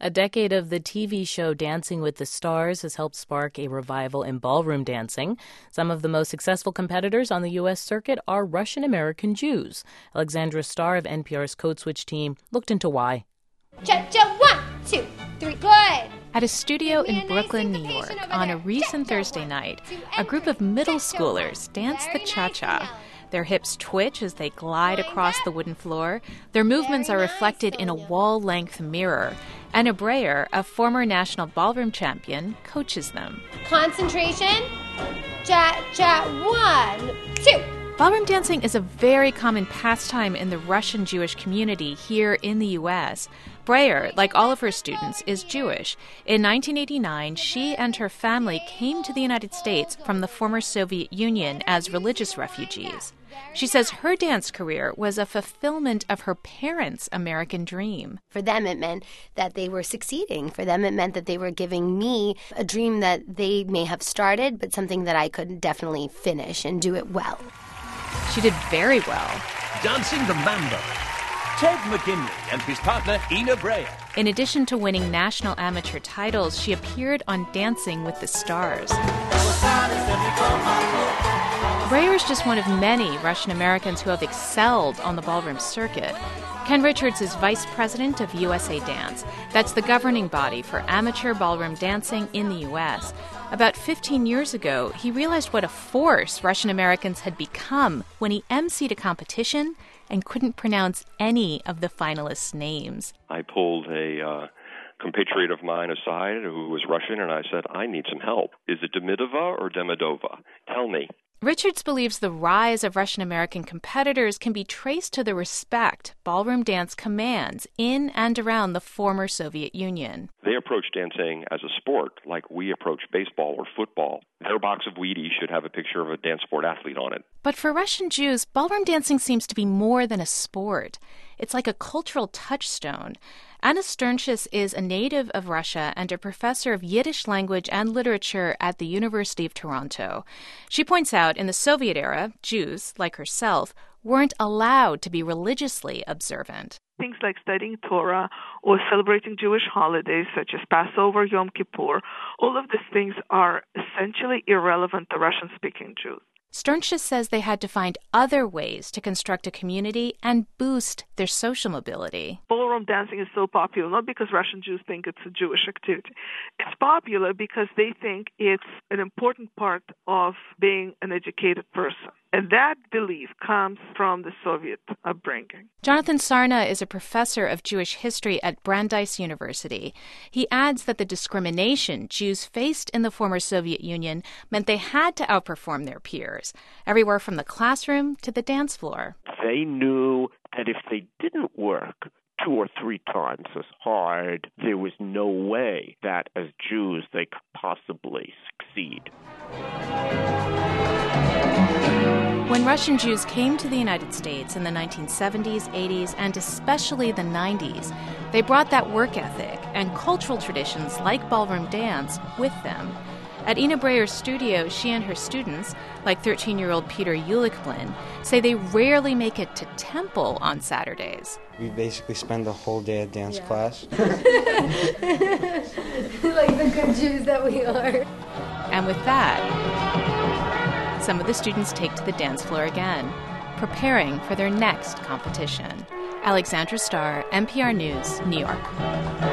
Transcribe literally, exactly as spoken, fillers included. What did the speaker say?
A decade of the T V show Dancing with the Stars has helped spark a revival in ballroom dancing. Some of the most successful competitors on the U S circuit are Russian-American Jews. Alexandra Starr of N P R's Code Switch team looked into why. Cha-cha, one, two, three, good. At a studio in Brooklyn, New York, on a recent Thursday night, a group of middle schoolers dance the cha-cha. Their hips twitch as they glide across the wooden floor. Their movements are reflected in a wall-length mirror. Anna Breyer, a former national ballroom champion, coaches them. Concentration. Cha-cha, one, two. Ballroom dancing is a very common pastime in the Russian Jewish community here in the U S. Breyer, like all of her students, is Jewish. In nineteen eighty-nine, she and her family came to the United States from the former Soviet Union as religious refugees. She says her dance career was a fulfillment of her parents' American dream. For them, it meant that they were succeeding. For them, it meant that they were giving me a dream that they may have started, but something that I could definitely finish and do it well. She did very well. Dancing the Mambo. Ted McGinley and his partner Ina Breyer. In addition to winning national amateur titles, she appeared on Dancing with the Stars. Breyer is just one of many Russian Americans who have excelled on the ballroom circuit. Ken Richards is vice president of U S A Dance. That's the governing body for amateur ballroom dancing in the U S. About fifteen years ago, he realized what a force Russian Americans had become when he emceed a competition and couldn't pronounce any of the finalists' names. I pulled a uh, compatriot of mine aside who was Russian, and I said, I need some help. Is it Demidova or Demidova? Tell me. Richards believes the rise of Russian-American competitors can be traced to the respect ballroom dance commands in and around the former Soviet Union. They approach dancing as a sport like we approach baseball or football. Their box of Wheaties should have a picture of a dance sport athlete on it. But for Russian Jews, ballroom dancing seems to be more than a sport. It's like a cultural touchstone. Anna Sternshus is a native of Russia and a professor of Yiddish language and literature at the University of Toronto. She points out in the Soviet era, Jews, like herself, weren't allowed to be religiously observant. Things like studying Torah or celebrating Jewish holidays such as Passover, Yom Kippur, all of these things are essentially irrelevant to Russian-speaking Jews. Sternshus says they had to find other ways to construct a community and boost their social mobility. Ballroom dancing is so popular, not because Russian Jews think it's a Jewish activity. It's popular because they think it's an important part of being an educated person. And that belief comes from the Soviet upbringing. Jonathan Sarna is a professor of Jewish history at Brandeis University. He adds that the discrimination Jews faced in the former Soviet Union meant they had to outperform their peers, everywhere from the classroom to the dance floor. They knew that if they didn't work two or three times as hard, there was no way that as Jews they could possibly succeed. When Russian Jews came to the United States in the nineteen seventies, eighties, and especially the nineties, they brought that work ethic and cultural traditions like ballroom dance with them. At Ina Breyer's studio, she and her students, like thirteen-year-old Peter Ulickblin, say they rarely make it to temple on Saturdays. We basically spend the whole day at dance yeah. class. Like the good Jews that we are. And with that, some of the students take to the dance floor again, preparing for their next competition. Alexandra Starr, N P R News, New York.